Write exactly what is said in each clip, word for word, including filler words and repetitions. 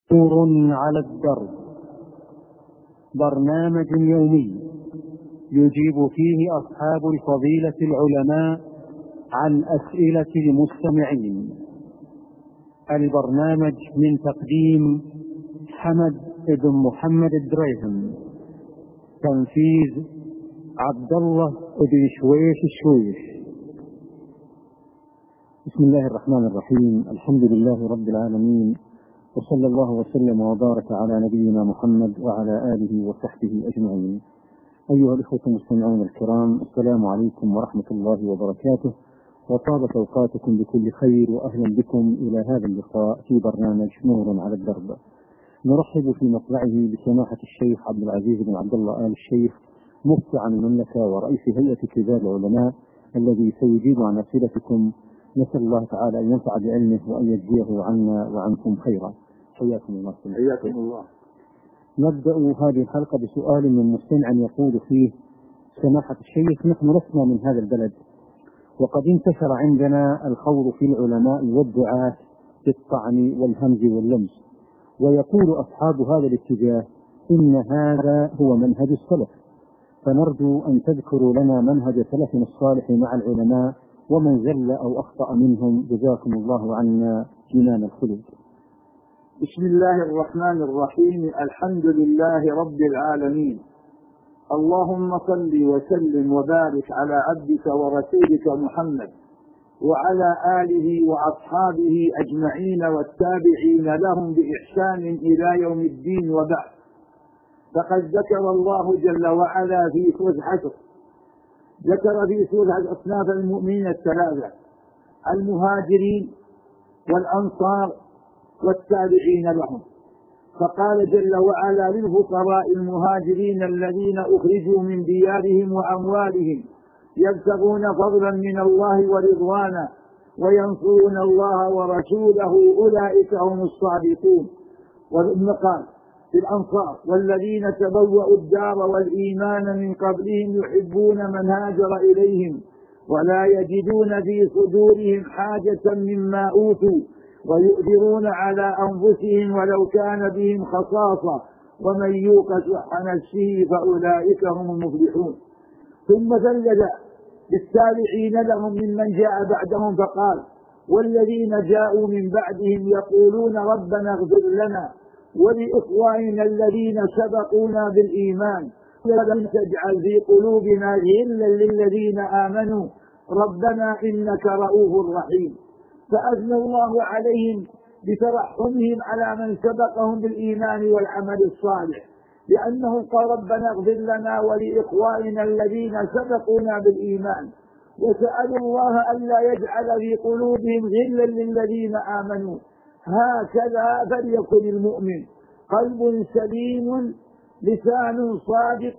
نور على الدرب، برنامج يومي يجيب فيه أصحاب الفضيلة العلماء عن أسئلة المستمعين. البرنامج من تقديم حمد بن محمد الدريهم، تنفيذ عبد الله بن شويش الشويش. بسم الله الرحمن الرحيم. الحمد لله رب العالمين، وصلى الله وسلم وبارك على نبينا محمد وعلى آله وصحبه أجمعين. أيها الإخوة المستمعون الكرام، السلام عليكم ورحمة الله وبركاته، وطابت أوقاتكم بكل خير، وأهلا بكم إلى هذا اللقاء في برنامج نور على الدرب. نرحب في مطلعه بسماحة الشيخ عبد العزيز بن عبد الله آل الشيخ، مفتي عن المملكة ورئيس هيئة كبار العلماء، الذي سيجيب عن أسئلتكم. نسأل الله تعالى أن ينفع بعلمه وأن يجزيه عنا وعنكم خيرا. حياكم الله. حياكم الله. نبدأ هذه الحلقة بسؤال من مستمع يقول فيه: سماحة الشيخ، نحن لسنا من هذا البلد، وقد انتشر عندنا الخوض في العلماء والدعاة بالطعن والهمز واللمس، ويقول أصحاب هذا الاتجاه إن هذا هو منهج السلف، فنرجو أن تذكروا لنا منهج سلفنا الصالح مع العلماء ومن زل أو أخطأ منهم، جزاكم الله عنا جنان الخلود. بسم الله الرحمن الرحيم. الحمد لله رب العالمين، اللهم صل وسلم وبارك على عبدك ورسولك محمد وعلى آله وأصحابه أجمعين والتابعين لهم بإحسان إلى يوم الدين، وبعد. فقد ذكر الله جل وعلا في سورة الحشر، ذكر في سورة أصناف المؤمنين الثلاثة: المهاجرين والأنصار والتابعين لهم. فقال جل وعلا: للفقراء المهاجرين الذين أخرجوا من ديارهم وأموالهم يبتغون فضلا من الله ورضوانا وينصرون الله ورسوله أولئك هم الصادقون. وابن قال في الأنصار: والذين تبوأوا الدار والإيمان من قبلهم يحبون من هاجر إليهم ولا يجدون في صدورهم حاجة مما أوتوا ويؤثرون على أنفسهم ولو كان بهم خصاصة ومن يوق شح نفسه فأولئك هم المفلحون. ثم ثلث بالتابعين لهم ممن جاء بعدهم فقال: والذين جاءوا من بعدهم يقولون ربنا اغفر لنا ولإخواننا الذين سبقونا بالإيمان ولا تجعل في قلوبنا غلا للذين آمنوا ربنا إنك رؤوف رحيم. فأثنى الله عليهم بترحمهم على من سبقهم بالإيمان والعمل الصالح، لأنه قال: ربنا اغفر لنا ولإخواننا الذين سبقونا بالإيمان، وسألوا الله ألا يجعل في قلوبهم غلا للذين آمنوا. هكذا فليكن المؤمن: قلب سليم، لسان صادق،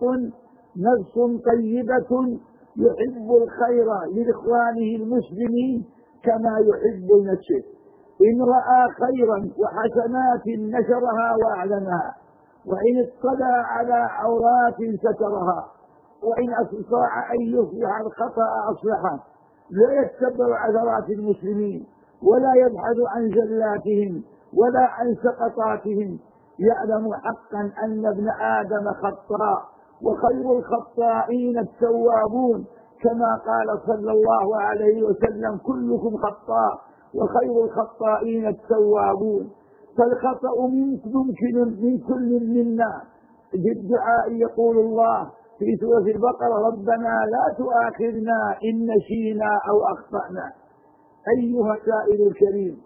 نفس طيبة، يحب الخير لإخوانه المسلمين كما يحب نفسه. إن رأى خيرا وحسنات نشرها وأعلنها، وإن اطلع على عورات سترها، وإن استطاع أن يصلح الخطأ أصلحه. لا يتبع عثرات المسلمين ولا يبحث عن زلاتهم ولا عن سقطاتهم. يعلم حقا أن ابن آدم خطاء، وخير الخطائين التوابون، كما قال صلى الله عليه وسلم: كلكم خطاء وخير الخطائين التوابون. فالخطأ ممكن من كل منا. بالدعاء يقول الله في سورة البقرة: ربنا لا تؤاخذنا إن نسينا أو أخطأنا. أيها السائل الكريم،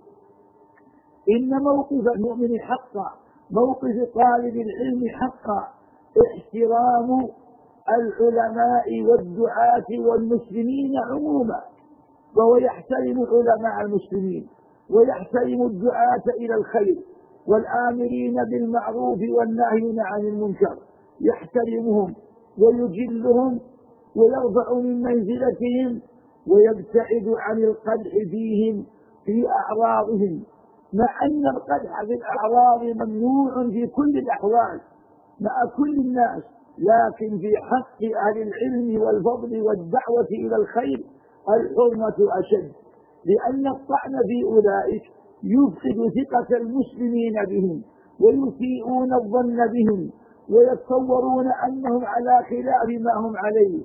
إن موقف المؤمن حقا، موقف طالب العلم حقا، احترام العلماء والدعاة والمسلمين عموما، وهو يحترم علماء المسلمين ويحترم الدعاة إلى الخير والآمرين بالمعروف والناهين عن المنكر، يحترمهم ويجلهم ويرفع من منزلتهم ويبتعد عن القدح فيهم في أعراضهم، مع أن القدح في الأعراض ممنوع في كل الأحوال مع كل الناس، لكن في حق أهل العلم والفضل والدعوة إلى الخير الحرمة أشد، لأن الطعن في أولئك يفقد ثقة المسلمين بهم ويسيئون الظن بهم ويتصورون أنهم على خلاف ما هم عليه،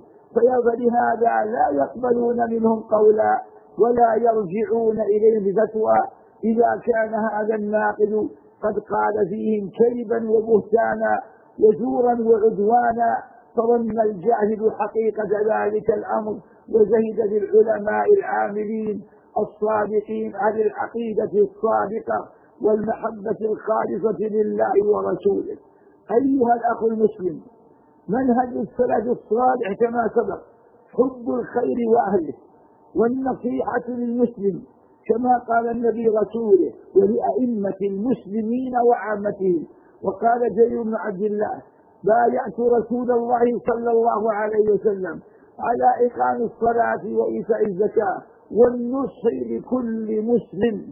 فلهذا لا يقبلون منهم قولا ولا يرجعون إليهم بفتوى إذا كان هذا الناقد قد قال فيهم كذبا وبهتانا وزورا وعدوانا، فظن الجاهل حقيقة ذلك الأمر وزهد بالعلماء العاملين الصادقين عن العقيدة الصادقة والمحبة الخالصة لله ورسوله. أيها الأخ المسلم، منهج السلف الصالح كما سبق حب الخير وأهله والنصيحة للمسلم كما قال النبي رسوله ولأئمة المسلمين وعامتهم. وقال جرير بن عبد الله: بايعت رسول الله صلى الله عليه وسلم على إقام الصلاة وإيتاء الزكاة والنصح لكل مسلم.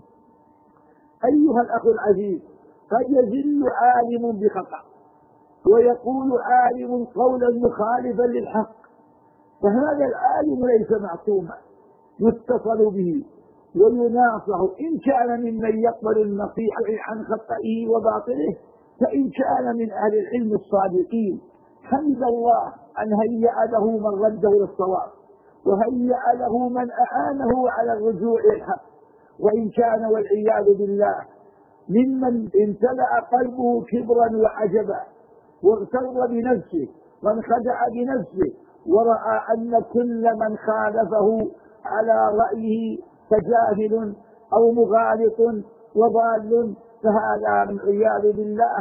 أيها الأخ العزيز، قد يزل عالم بخطأ ويقول عالم قولا مخالفا للحق، فهذا العالم ليس معصوما، يتصل به ويناصح إن كان ممن يقبل النصيحة عن خطئه وباطله، فإن كان من أهل العلم الصادقين حمد الله أن هيأ له من رده للصواب وهيأ له من أعانه على الرجوع إلى الحق. وإن كان والعياذ بالله ممن امتلأ قلبه كبرا وعجبا واغتر بنفسه وانخدع بنفسه ورأى أن كل من خالفه على رأيه فجاهل أو مغالط وضال، فهذا من عياذ بالله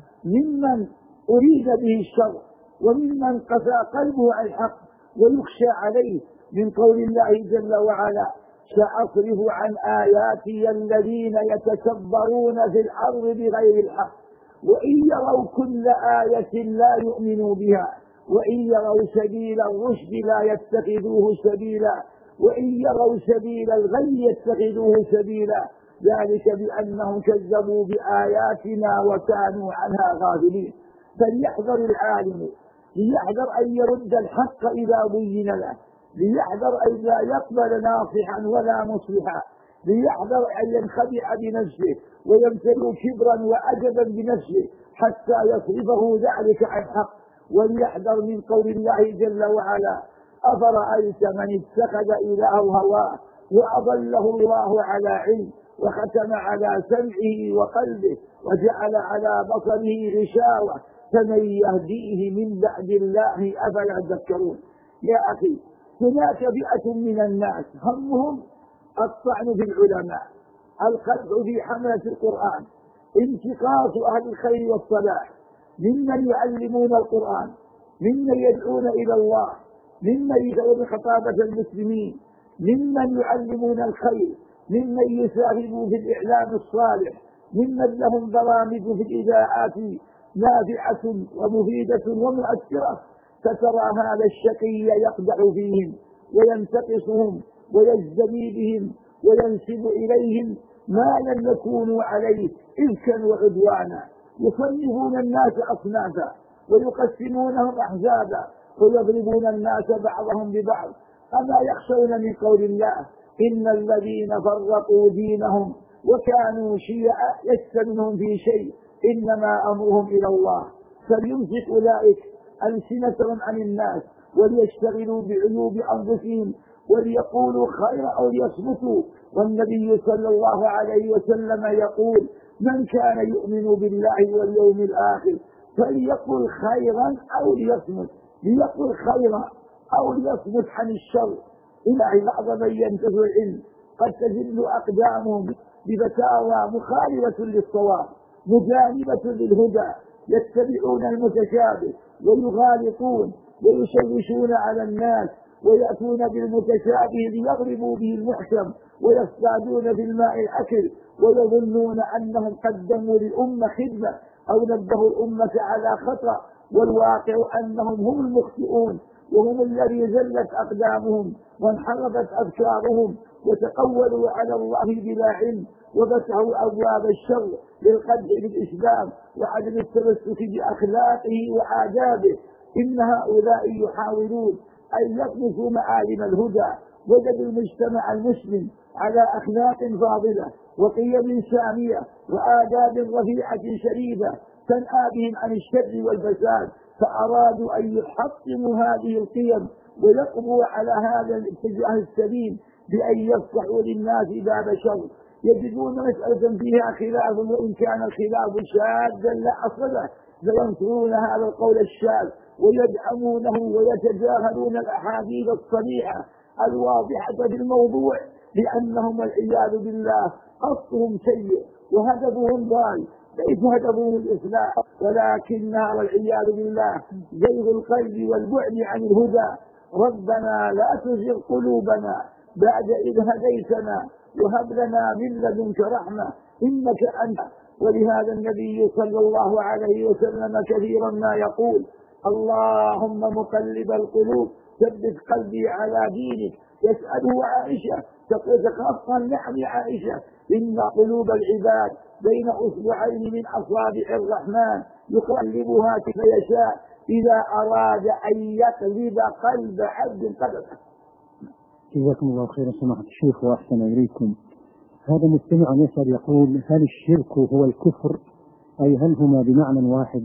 ممن أريد به الشر وممن قسى قلبه عن الحق ويخشى عليه من قول الله جل وعلا: سأصرف عن آياتي الذين يتكبرون في الأرض بغير الحق وإن يروا كل آية لا يؤمنوا بها وإن يروا سبيل الرشد لا يتخذوه سبيلا وإن يروا سبيل الغي يتخذوه سبيلا، ذلك بأنهم كذبوا بآياتنا وكانوا عنها غافلين. فليحذر العالم، ليحذر أن يرد الحق إذا بين له، ليحذر أن لا يقبل ناصحا ولا مصلحا، ليحذر أن ينخدع بنفسه ويمتلئ كبرا وعجبا بنفسه حتى يصرفه ذلك عن حق. وليحذر من قول الله جل وعلا: أفرأيت من اتخذ إلهه هواه وأضله الله على علم وختم على سمعه وقلبه وجعل على بصره غشاوة فمن يهديه من بعد الله أفلا تذكرون. يا أخي، هناك فئة من الناس همهم الطعن في العلماء، القدح في حملة القرآن، انتقاص أهل الخير والصلاح، ممن يعلمون القرآن، ممن يدعون إلى الله، ممن يدعون خطابة المسلمين، ممن يعلمون الخير، ممن يساهموا في الإعلام الصالح، ممن لهم برامج في الإذاعات نافعة ومفيدة ومؤثرة. فترى هذا الشقي يقدح فيهم وينتقصهم ويزدري بهم وينسب إليهم ما لم يكونوا عليه إفكا وعدوانا، يصنفون الناس أصنافا ويقسمونهم أحزابا ويضربون الناس بعضهم ببعض. أما يخشون من قول الله: إن الذين فرقوا دينهم وكانوا شيعا لست منهم في شيء إنما أمرهم إلى الله. فليمسك أولئك ألسنتهم عن الناس وليشتغلوا بعيوب أنفسهم وليقولوا خيرا أو ليصمتوا. والنبي صلى الله عليه وسلم يقول: من كان يؤمن بالله واليوم الآخر فليقل خيرا أو ليصمت، ليقل خيرا أو ليصمت عن الشر. إلى بعض من ينتهي العلم قد تزل أقدامهم بفتاوى مخالفة للصواب مجانبة للهدى، يتبعون المتشابه ويغالطون ويشوشون على الناس ويأتون بالمتشابه ليضربوا به المحكم ويصطادون بالماء الأكل ويظنون أنهم قدموا للأمة خدمة أو نبهوا الأمة على خطأ، والواقع أنهم هم المخطئون وهم الذي زلت أقدامهم وانحرفت أفكارهم وتقولوا على الله بلا علم وفتحوا أبواب الشر للقدح بالإسلام وعدم التمسك بأخلاقه وآدابه. إن هؤلاء يحاولون أن يطمسوا معالم الهدى وجدوا المجتمع المسلم على أخلاق فاضلة وقيم سامية وآداب رفيعة شريفة تنهى بهم عن الشر والفساد، فأرادوا أن يحطموا هذه القيم ويقضوا على هذا الاتجاه السليم بأن يفتحوا للناس باب شر. يجدون مسألة فيها خلاف، وإن كان الخلاف شاذا لا أصل له فينصرون هذا القول الشاذ ويدعمونه ويتجاهلون الأحاديث الصريحة الواضحة في الموضوع، لأنهم والعياذ بالله قصدهم سيء وهدفهم ضال، ليس هدفهم الإصلاح ولكنها والعياذ بالله زيغ القلب والبعد عن الهدى. ربنا لا تزغ قلوبنا بعد إذ هديتنا وهب لنا من لدنك رحمة إنك أنت. ولهذا النبي صلى الله عليه وسلم كثيرا ما يقول: اللهم مقلب القلوب ثبت قلبي على دينك. يسأله عائشة تقصى النعم عائشة: إن قلوب العباد بين أصبعين من أصابع الرحمن يقلبها كيف يشاء إذا أراد أن يقلب قلب عبد قلبه. جزاكم الله خيرا سماحة الشيخ وأحسن إليكم. هذا مستمع يسأل يقول: هل الشرك هو الكفر، أي هل هما بمعنى واحد؟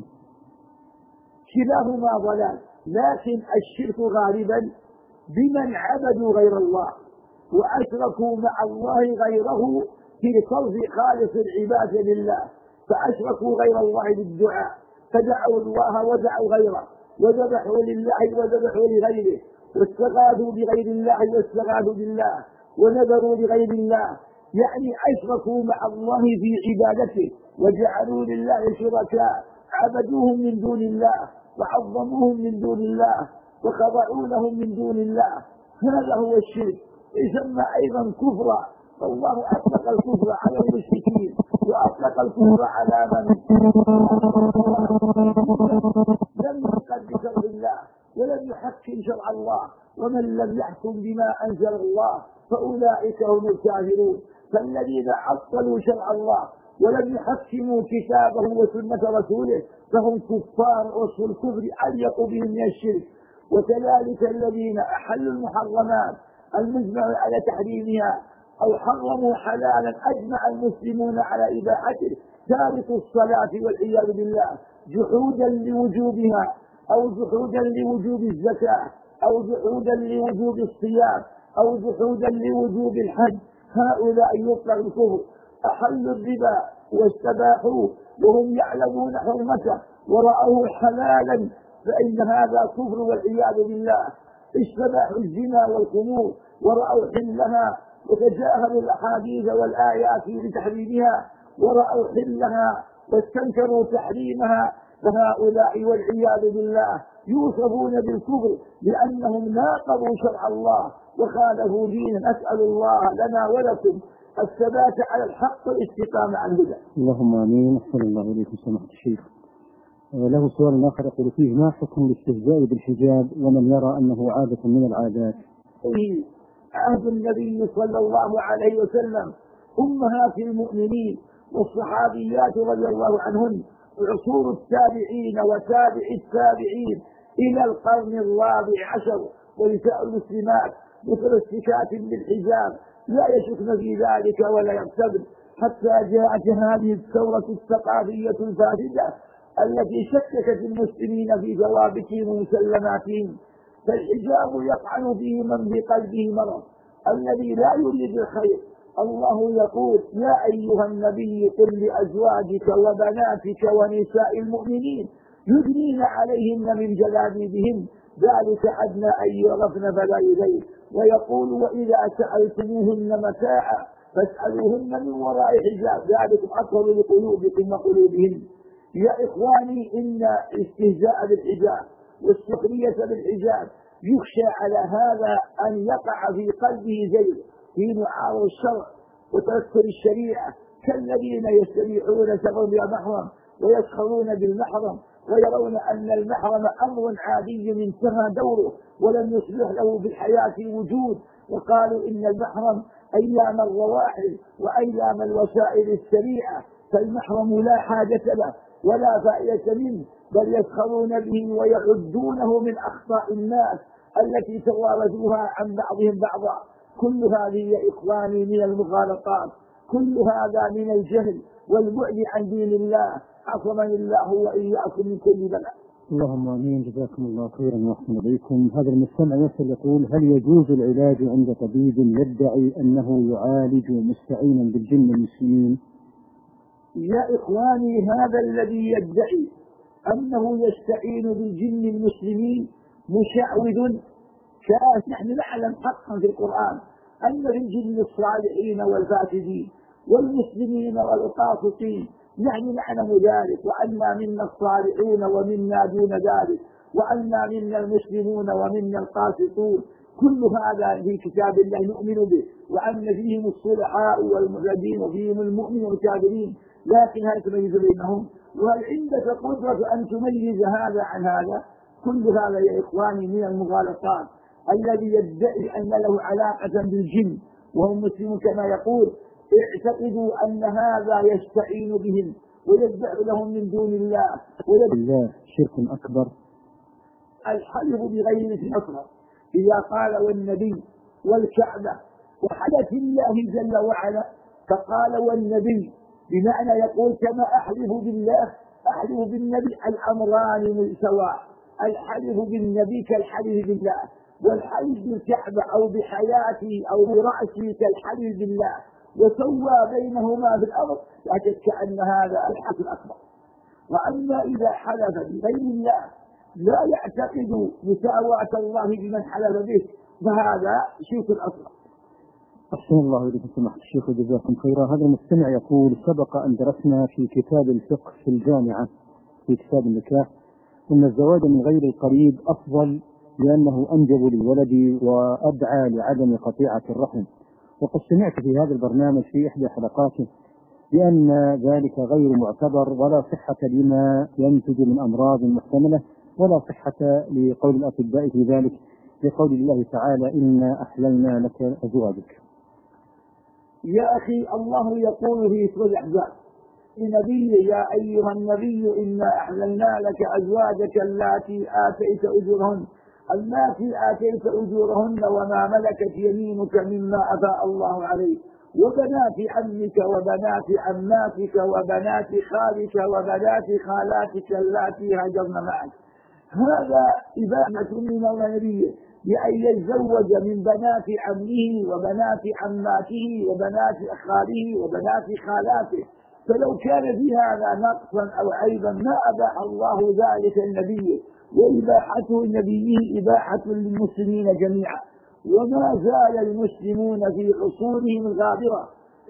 كلاهما ضلال، لكن الشرك غالبا بمن عبدوا غير الله وأشركوا مع الله غيره في صرف خالص العبادة لله، فأشركوا غير الله بالدعاء، فدعوا الله ودعوا غيره، وذبحوا لله وذبحوا لغيره، واستغاثوا بغير الله واستغاثوا بالله، ونذروا لغير الله، يعني أشركوا مع الله في عبادته وجعلوا لله شركاء، عبدوهم من دون الله وعظموهم من دون الله وخضعوا لهم من دون الله. هذا هو الشرك، يسمى أيضا كفرا. فالله أطلق الكفر على المشركين وأطلق الكفر على من لم يحكم بشرع الله ولم يحكم شرع الله، ومن لم يحكم بما أنزل الله فأولئك هم الكافرون. فالذين عطلوا شرع الله ولم يحكموا كتابه وسنة رسوله فهم كفار، وصف الكفر أليق بهم من الشرك. وكذلك الذين أحلوا المحرمات المجمع على تحريمها أو حرموا حلالا أجمع المسلمون على إباحته، تاركوا الصلاة والعياذ بالله جحودا لوجوبها أو جحودا لوجوب الزكاة أو جحودا لوجوب الصيام أو جحودا لوجوب الحج، هؤلاء يطلق الكفر. أحلوا الربا واستباحوه وهم يعلمون حرمته ورأوه حلالا، فإن هذا كفر والعياذ بالله. استباحوا الزنا والخمور ورأوا حلها وتجاهلوا الأحاديث والآيات لتحريمها ورأوا حلها واستنكروا تحريمها، فهؤلاء والعياذ بالله يوصفون بالكفر لأنهم ناقضوا شرع الله وخالفوا دينا. نسأل الله لنا ولكم الثبات على الحق والاستقامة على الهدى. اللهم آمين. أحسن الله إليكم سماحة الشيخ. له سؤال آخر يقول فيه: ما حكم الاستهزاء بالحجاب ومن يرى أنه عادة من العادات؟ في عهد النبي صلى الله عليه وسلم أمهات المؤمنين والصحابيات رضي الله عنهن، عصور التابعين وتابع التابعين إلى القرن الرابع عشر، ونساء المسلمات متمسكات بالحجاب لا يشكن في ذلك ولا يرتبن، حتى جاءت هذه الثورة الثقافية الفاسدة التي شككت المسلمين في ثوابتهم ومسلماتهم. فالحجاب يطعن فيه من بقلبه مرض الذي لا يريد الخير. الله يقول: يا أيها النبي قل لأزواجك وبناتك ونساء المؤمنين يدنين عليهن من جلابيبهن ذلك أدنى أن يعرفن فلا يؤذين. ويقول: وإذا سألتموهن متاعا فاسألوهن من وراء حجاب ذلكم أطهر لقلوبكم وقلوبهن. يا إخواني، إن استهزاء بالحجاب والسخرية بالحجاب يخشى على هذا أن يقع في قلبه زيغ في معارض الشرع وتذكر الشريعة، كالذين يستبيحون سفر بلا محرم ويسخرون بالمحرم ويرون أن المحرم أمر عادي انتهى دوره ولم يصلح له بالحياة وجود، وقالوا إن المحرم أيام الرواحل وأيام الوسائل السريعة، فالمحرم لا حاجة له ولا فائدة منه، بل يسخرون به ويعدونه من أخطاء الناس التي توارثوها عن بعضهم بعضا. كل هذه يا إخواني من المغالطات كل هذا من الجهل والبعد عن دين الله، عصمني الله وإياكم من كل بلاء. اللهم امين. جزاكم الله خيرا واحسن اليكم. هذا المستمع يسأل يقول: هل يجوز العلاج عند طبيب يدعي انه يعالج مستعينا بالجن المسلمين؟ يا اخواني، هذا الذي يدعي انه يستعين بالجن المسلمين مشعوذ كافر. نحن نعلم حقا في القرآن ان في الجن الصالحين والفاسدين والمسلمين والقاسطين، نحن نعلم ذلك، وأنا منا الصالحون ومنا دون ذلك، وأنا منا المسلمون ومنا القاسطون. كل هذا في كتاب الله نؤمن به، وأن فيهم الصلحاء والمهتدين وفيهم المؤمن والكافرين، لكن هل تميز بينهم؟ وهل عندك قدرة أن تميز هذا عن هذا؟ كل هذا يا إخواني من المغالطات. الذي يدعي أن له علاقة بالجن وهم مسلمون كما يقول، اعتقدوا أن هذا يستعين بهم ويذبح لهم من دون الله الله شرك أكبر. الحلف بغير الأصغر إذا قال والنبي والكعبة وحلف الله جل وعلا، فقال والنبي بمعنى يقول كما أحلف بالله أحلف بالنبي، الأمران سواء، الحلف بالنبي كالحلف بالله، والحلف بالكعبة أو بحياتي أو برأسي كالحلف بالله، وسوى بينهما في الأمر، لا شك أن هذا الحق الأكبر. وأما إذا حلف بغير الله لا يعتقد مساواة الله بمن حلف به، فهذا شرك أكبر. أحسن الله إليكم سماحة الشيخ وجزاكم خيرا. هذا المستمع يقول: سبق أن درسنا في كتاب الفقه في الجامعة في كتاب النكاح أن الزواج من غير القريب أفضل لأنه أنجب للولد وأدعى لعدم قطيعة الرحم، وقد سمعت في هذا البرنامج في إحدى حلقاته بأن ذلك غير معتبر ولا صحة لما ينتج من أمراض محتملة، ولا صحة لقول الأطباء في ذلك، لقول الله تعالى: إنا أحللنا لك أزواجك. يا أخي، الله يقول في سورة الأحزاب لنبيه: يا أيها النبي إنا أحللنا لك أزواجك اللاتي آتيت أجورهن اللاتي آتيت أجورهن وما ملكت يمينك مما أفاء الله عليك، وبنات عمك وبنات عماتك وبنات خالك وبنات خالاتك اللاتي هاجرن معك. هذا إباحة من النبي بأن يتزوج من بنات عمه وبنات عماته وبنات خاله وبنات خالاته، فلو كان في هذا نقصا أو عيبا ما أباح الله ذلك النبي، وإباحته النبي إباحة للمسلمين جميعا. وما زال المسلمون في عصورهم الغابرة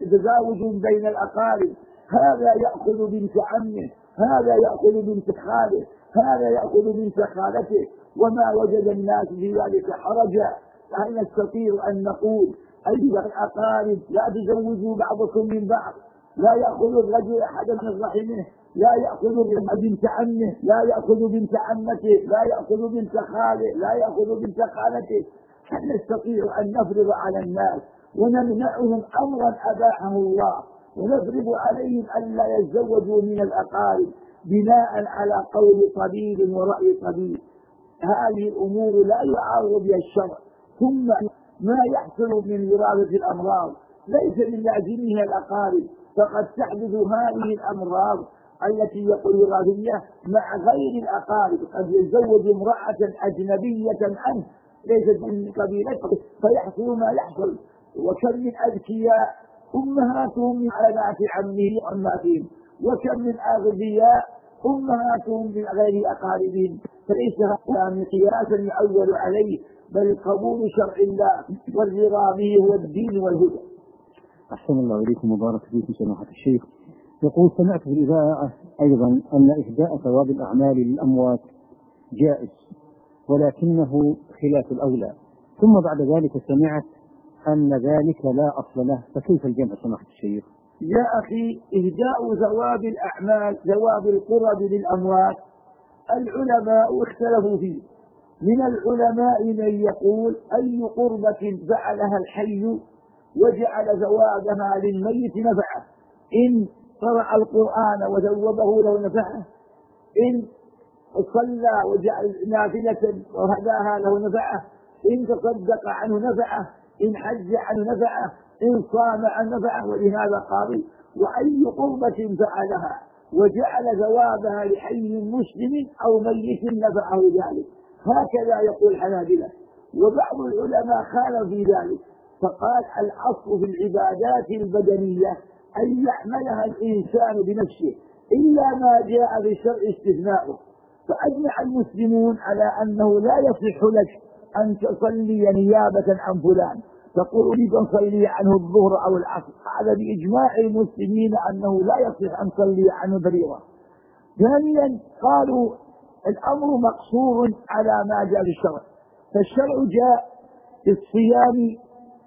تزاوج بين الأقارب، هذا يأخذ بنت عمه، هذا يأخذ بنت خاله، هذا يأخذ بنت خالته، وما وجد الناس في ذلك حرجا. فهل نستطيع أن نقول أيها الأقارب لا تزوجوا بعضكم من بعض؟ لا يأخذ الرجل أحدا من رحمه، لا يأخذ بنت عمه، لا يأخذ بنت عمته، لا يأخذ بنت خاله، لا يأخذ بنت خالته. هل نستطيع أن نفرض على الناس ونمنعهم أمرا أباحه الله، ونفرض عليهم أن لا يتزوجوا من الأقارب بناء على قول طبيب ورأي طبيب؟ هذه الأمور لا يعارض بها الشرع. ثم ما يحصل من وراثة الأمراض ليس من لازمها الأقارب، فقد تحدث هذه الأمراض التي يقول وراثية مع غير الأقارب. قد يتزوج امرأة أجنبية عنه ليست من قبيلته فيحصل ما يحصل. وكم من أذكياء أمهاتهم من بنات عمه وعماتهم، وكم من أغبياء أمهاتهم من غير أقاربهم. فليس هذا مقياسا يعول عليه، بل قبول شرع الله والرضا به هو الدين والهدى. أحسن الله إليكم وبارك فيكم سماحة الشيخ. يقول: سمعت في الإذاعة أيضا أن إهداء ثواب الأعمال للأموات جائز ولكنه خلاف الأولى، ثم بعد ذلك سمعت أن ذلك لا أصل له، فكيف الجمع سماحة الشيخ؟ يا أخي، إهداء ثواب الأعمال ثواب القرب للأموات العلماء اختلفوا فيه. من العلماء من يقول أي قربة فعلها الحي وجعل ثوابها للميت نفعه، إن قرأ القرآن وثوبه له نفعه، إن صلى وجعل نافلة وهداها له نفعه، إن تصدق عنه نفعه، إن حج عنه نفعه، إن صام عن نفعه. ولهذا قالوا وأي قربة فعلها وجعل ثوابها لحي مسلم أو ميت نفعه ذلك. هكذا يقول الحنابلة. وبعض العلماء خالف في ذلك فقال الأصل في العبادات البدنية أن يعملها الإنسان بنفسه إلا ما جاء في الشرع استثناؤه. فأجمع المسلمون على أنه لا يصح لك أن تصلي نيابة عن فلان، تقول أريد أن أصلي عنه الظهر أو العصر، هذا بإجماع المسلمين أنه لا يصح أن تصلي عنه فريضة. ثانيا قالوا الأمر مقصور على ما جاء في الشرع، فالشرع جاء في الصيام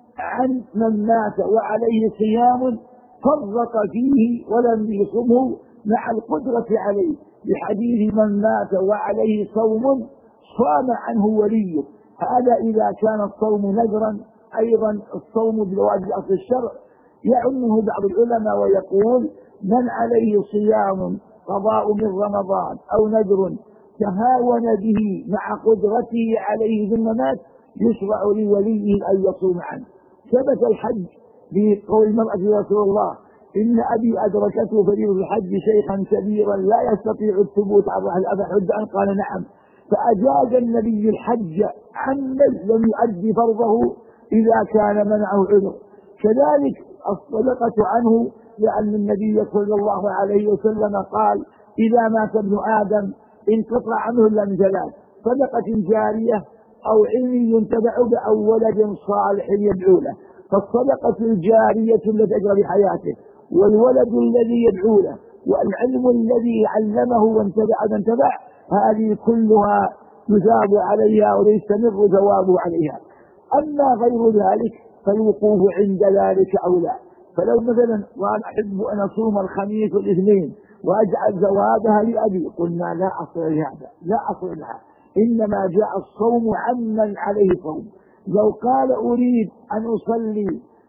عن من مات وعليه صيام فرط فيه ولم يصمه مع القدرة عليه، بحديث من مات وعليه صوم صام عنه وليه. هذا إذا كان الصوم نذرا. أيضا الصوم بواجب أصل الشرع يعمه بعض العلماء ويقول من عليه صيام قضاء من رمضان أو نذر تهاون به مع قدرته عليه ثم مات يشرع لوليه أن يصوم عنه. ثبت الحج بقول المرأة يا رسول الله إن أبي أدركته فريضة الحج شيخا كبيرا لا يستطيع الثبوت على الرحل أفحج عنه؟ قال نعم. فأجاز النبي الحج عمن لم يؤدي فرضه إذا كان منعه عذر. كذلك الصدقة عنه، لأن النبي صلى الله عليه وسلم قال إذا مات ابن آدم انقطع عنه إلا من ثلاث: صدقة جارية أو علم ينتفع به أو ولد صالح يدعو له. فالصدقة الجارية التي أجرى بحياته، والولد الذي يدعو له، والعلم الذي علمه وانتفع وانتفع، هذه كلها يثاب عليها ويستمر ثوابه عليها. أما غير ذلك فالوقوف عند ذلك أولى. فلو مثلا قال أحب أن أصوم الخميس والاثنين وأجعل ثوابها لأبي، قلنا لا أصل لهذا، لا أصل لها، إنما جاء الصوم عمن عليه صوم. لو قال أريد أن أصلي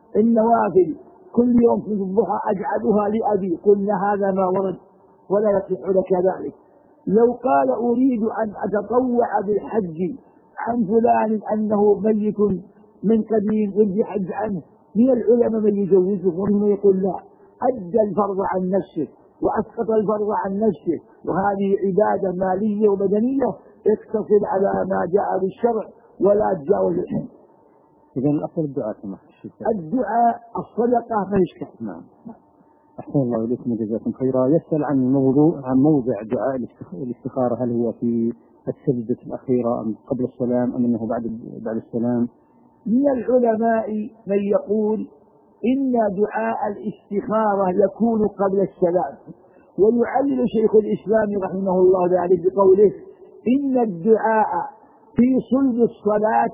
النوافل كل يوم في الضحى أجعلها لأبي، قلنا هذا ما ورد ولا يصح لك ذلك. لو قال أريد أن أتطوع بالحج عن فلان أنه ميت من قديم يجي حج عنه، من العلماء من يجوزه ومن يقول لا، أدى الفرض عن نفسه وأسقط الفرض عن نفسه، وهذه عبادة مالية وبدنية اقتصر على ما جاء بالشرع ولا تجاوز الحد. إذا الأصل الدعاء كما الدعاء الصدقة ما يشكل. نعم. أحسن الله إليكم وجزاكم خيرا. يسأل عن موضوع عن موضع دعاء الاستخارة، هل هو في السجدة الأخيرة أم قبل السلام أم أنه بعد بعد السلام؟ من العلماء من يقول إن دعاء الاستخارة يكون قبل السلام، ويعلل شيخ الإسلام رحمه الله ذلك بقوله إن الدعاء في صلب الصلاة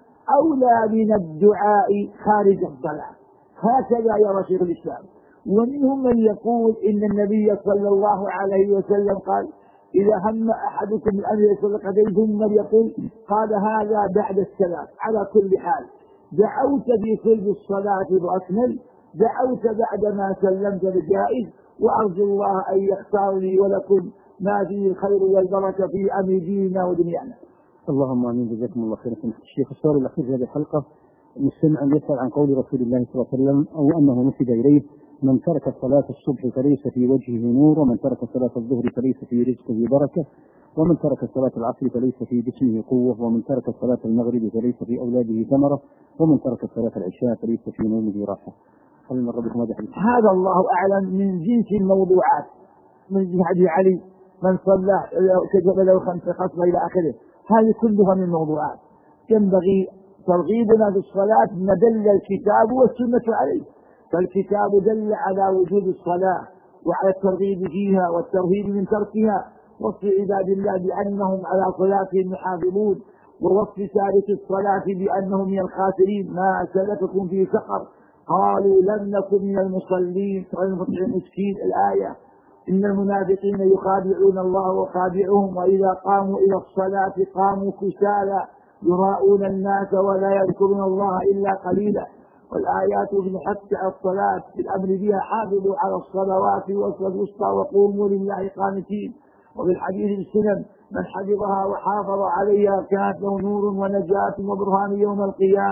أولى من الدعاء خارج الصلاة. هكذا يرى شيخ الإسلام. ومنهم من يقول إن النبي صلى الله عليه وسلم قال إذا هم أحدكم الأمر صدقتين ثم يقول قال هذا بعد السلام. على كل حال دعوت في صلب الصلاة بأكمل، دعوت بعد ما سلمت بجائز، وأرجو الله أن يختار لي ولكم ما فيه الخير والبركة في أمر ديننا ودنيانا. اللهم آمين. جزاكم الله خيرا. الشيخ السؤال الأخير في هذه الحلقة مستمع يسأل عن قول رسول الله صلى الله عليه وسلم أو أنه نسب إليه: من ترك صلاة الصبح فليس في وجهه نور، ومن ترك صلاة الظهر فليس في رزقه بركة، ومن ترك صلاة العصر فليس في جسمه قوة، ومن ترك صلاة المغرب فليس في أولاده ثمرة، ومن ترك صلاة العشاء فليس في نومه راحة. هل من ربكم هذا الحديث؟ هذا الله أعلم من جنس الموضوعات، من جهة علي من صلى كتب له خمس خصلة إلى آخره، هذه كلها من الموضوعات. ينبغي ترغيبنا في الصلاة ما دل الكتاب والسنة عليه. فالكتاب دل على وجود الصلاة وعلى الترغيب فيها والترهيب من تركها، وصف عباد الله بأنهم على صلاتهم يحافظون، ووصف تارك الصلاة بأنهم من الخاسرين. ما سلككم في سقر؟ قالوا لم نكن من المصلين ولم نطعم المسكين. الآية إن المنافقين يخادعون الله وخادعهم وإذا قاموا إلى الصلاة قاموا كسالى يراءون الناس ولا يذكرون الله إلا قليلا. والآيات في الحث على الصلاة في الأمر بها: حافظوا على الصلوات والصلاة الوسطى وقوموا لله قانتين. وفي الحديث السنن: من حفظها وحافظ عليها كانت له نور ونجاة وبرهان يوم القيامة.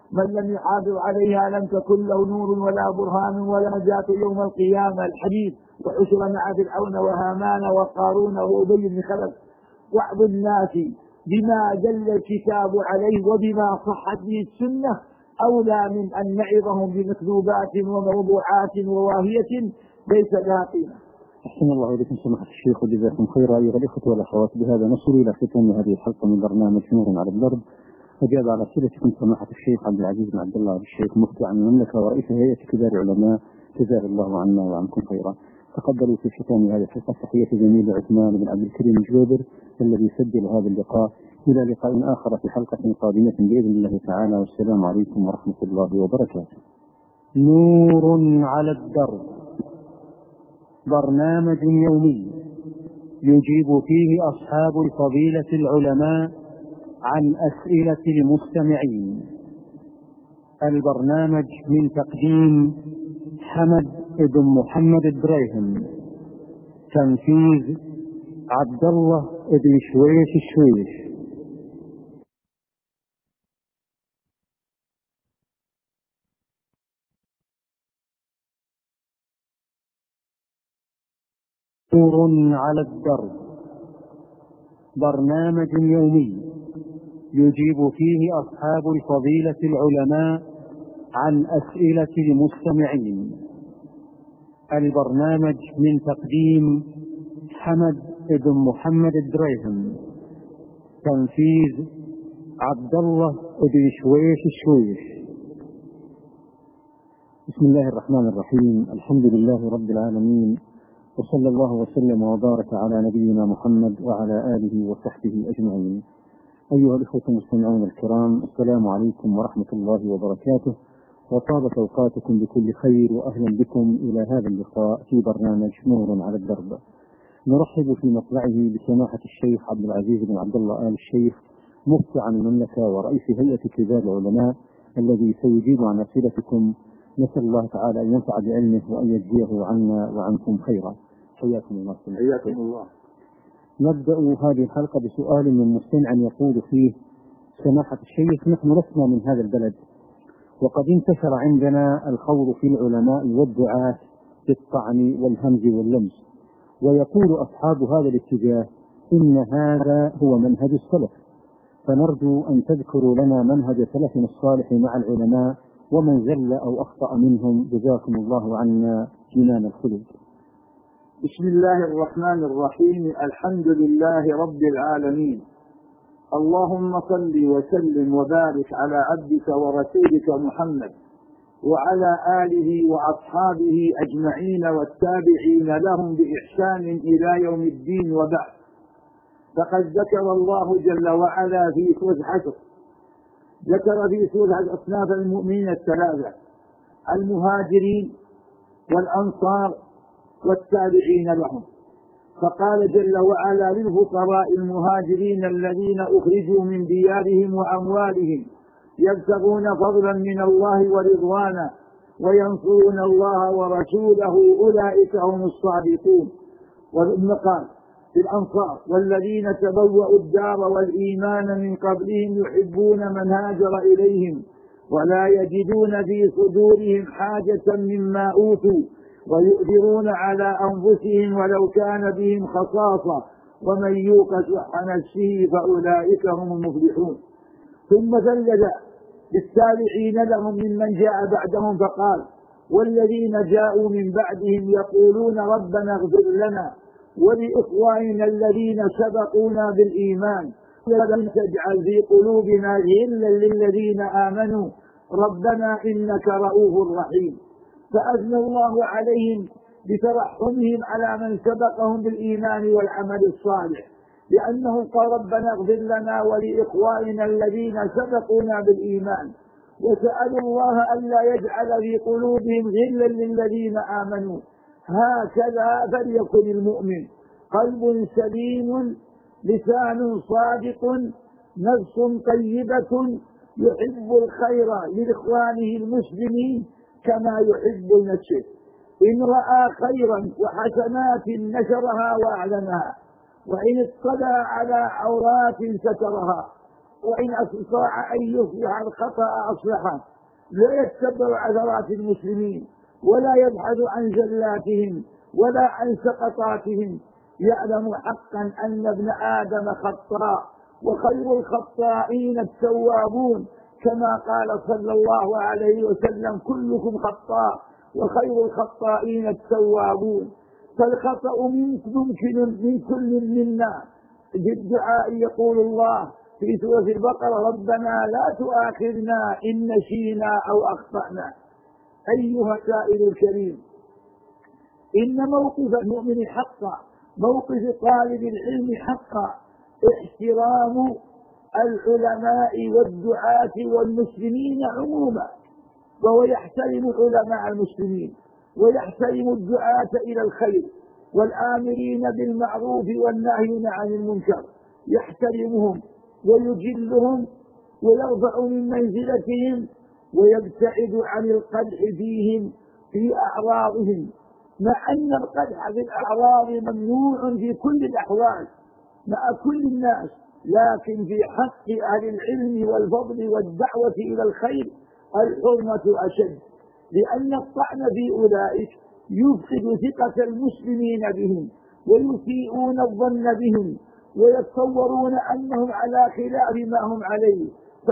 من لم يحافظ عليها لم تكن له نور ولا برهان ولا نجاة يوم القيامة. الحديث. وحشر مع فرعون وهامان وقارون وأبي بن خلف وعظ الناس بما دل الكتاب عليه وبما صحت به السنة أولى من أن نعظهم بمكذوبات وموضوعات وواهية ليس لها قيمة. أحسن الله إليكم سماحة الشيخ وجزاكم خيرا. أيها الإخوة والأخوات، بهذا نصل إلى ختام هذه الحلقة من برنامج نور على الدرب. أجاب على أسئلتكم سماحة الشيخ عبد العزيز بن عبد الله الشيخ مفتي عن المملكة ورئيس هيئة كبار العلماء، جزاه الله عنا وعنكم خيرا. تقبلوا في ختام هذه الحلقة تحية زميل عثمان بن عبد الكريم الجوبر الذي سجل هذا اللقاء. إلى لقاء آخر في حلقة قادمة بإذن الله تعالى، والسلام عليكم ورحمة الله وبركاته. نور على الدرب، برنامج يومي يجيب فيه أصحاب الفضيلة العلماء عن أسئلة المستمعين. البرنامج من تقديم حمد بن محمد الدريهم، تنفيذ عبد الله بن شويش الشويش. نور على الدرب، برنامج يومي يجيب فيه أصحاب الفضيلة العلماء عن أسئلة المستمعين. البرنامج من تقديم حمد بن محمد الدريهم، تنفيذ عبد الله بن شويش الشويش. بسم الله الرحمن الرحيم. الحمد لله رب العالمين، وصلى الله وسلم وبارك على نبينا محمد وعلى آله وصحبه أجمعين. أيها الإخوة المستمعون الكرام، السلام عليكم ورحمة الله وبركاته، وطابت أوقاتكم بكل خير، وأهلا بكم إلى هذا اللقاء في برنامج نور على الدرب. نرحب في مطلعه بسماحة الشيخ عبد العزيز بن عبد الله آل الشيخ مفتي عن المملكة ورئيس هيئة كبار العلماء الذي سيجيب عن أسئلتكم. نسأل الله تعالى أن ينفع بعلمه وأن يجزيه عنا وعنكم خيرا. حياكم الله. حياكم الله. نبدأ هذه الحلقة بسؤال من مستمع يقول فيه: سماحة الشيخ، نحن لسنا من هذا البلد، وقد انتشر عندنا الخوض في العلماء والدعاة بالطعن والهمز واللمس، ويقول أصحاب هذا الاتجاه إن هذا هو منهج السلف، فنرجو أن تذكروا لنا منهج سلفنا الصالح مع العلماء ومن زل أو أخطأ منهم، جزاكم الله عنا جنان الخلود. بسم الله الرحمن الرحيم. الحمد لله رب العالمين، اللهم صل وسلم وبارك على عبدك ورسولك محمد وعلى آله وأصحابه أجمعين والتابعين لهم بإحسان إلى يوم الدين، وبعد. فقد ذكر الله جل وعلا في سورة الحشر، ذكر في سورة أصناف المؤمنين الثلاثة: المهاجرين والأنصار والتابعين لهم. فقال جل وعلا: للفقراء المهاجرين الذين أخرجوا من ديارهم وأموالهم يبتغون فضلا من الله ورضوانا وينصرون الله ورسوله أولئك هم الصادقون. وابن قال في الأنصار: والذين تبوأوا الدار والإيمان من قبلهم يحبون من هاجر إليهم ولا يجدون في صدورهم حاجة مما أوتوا ويؤثرون على أنفسهم ولو كان بهم خصاصة ومن يوق شح نفسه فأولئك هم المفلحون. ثم ثلث بالتابعين لهم ممن جاء بعدهم فقال: والذين جاءوا من بعدهم يقولون ربنا اغفر لنا ولإخواننا الذين سبقونا بالإيمان ولا تجعل في قلوبنا غلا للذين آمنوا ربنا إنك رؤوف رحيم. فأثنى الله عليهم بترحمهم على من سبقهم بالإيمان والعمل الصالح، لأنه قال: ربنا اغفر لنا ولإخواننا الذين سبقونا بالإيمان، وسألوا الله ألا يجعل في قلوبهم غلا للذين آمنوا. هكذا فليكن المؤمن: قلب سليم، لسان صادق، نفس طيبة، يحب الخير لإخوانه المسلمين كما يحب لنفسه. إن رأى خيرا وحسنات نشرها وأعلنها، وإن اطلع على عورات سترها. وإن استطاع أن يصلح الخطأ أصلحه، لا يتبع عثرات المسلمين ولا يبحث عن زلاتهم ولا عن سقطاتهم، يعلم حقا أن ابن آدم خطاء وخير الخطائين التوابون، كما قال صلى الله عليه وسلم: كلكم خطاء وخير الخطائين التوابون. فالخطأ ممكن من كل منا. بالدعاء يقول الله في سورة البقرة: ربنا لا تؤاخذنا إن نسينا أو أخطأنا. أيها السائل الكريم، إن موقف المؤمن حقا، موقف طالب العلم حقا، احترام العلماء والدعاة والمسلمين عموما، وهو يحترم علماء المسلمين ويحترم الدعاة إلى الخير والآمرين بالمعروف والناهين عن المنكر، يحترمهم ويجلهم ويرفع من منزلتهم ويبتعد عن القدح فيهم في أعراضهم، مع أن القدح في الأعراض ممنوع في كل الأحوال مع كل الناس، لكن في حق أهل العلم والفضل والدعوة إلى الخير الحرمة أشد، لأن الطعن في أولئك يفقد ثقة المسلمين بهم ويسيئون الظن بهم ويتصورون أنهم على خلاف ما هم عليه،